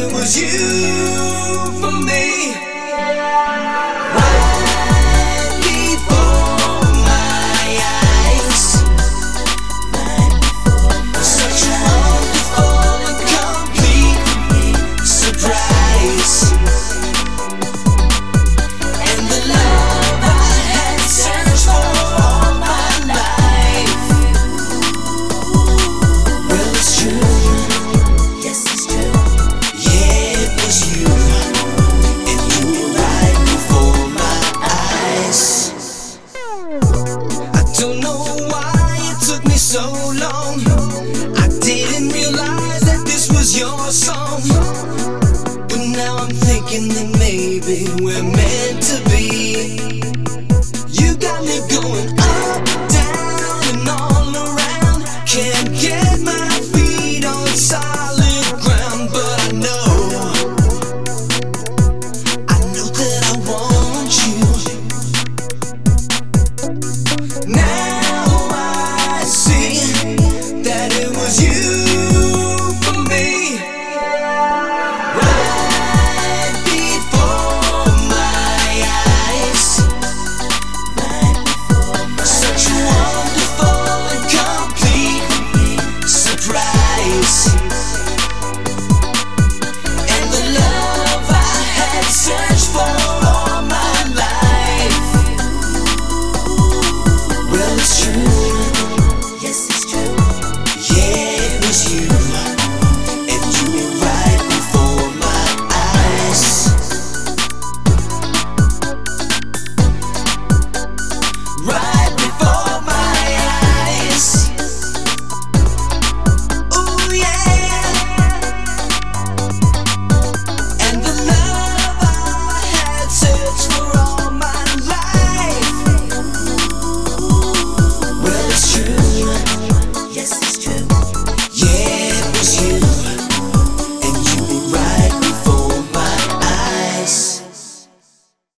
it was you for me. Right before my eyes, such a wonderful and complete surprise. And the love I had searched for all my life. Well, it's true. Yes, it's true. Yeah, it was you. And you were right before my eyes. I don't know why it took me so long. I didn't realize that this was your song. But now I'm thinking that maybe we're meant to be. You got me going up, down, and all around. Can't get my feet on solid ground, but I know that I want you. Now I see that it was you for me. Right before my eyes, such a wonderful and complete surprise. And the love I had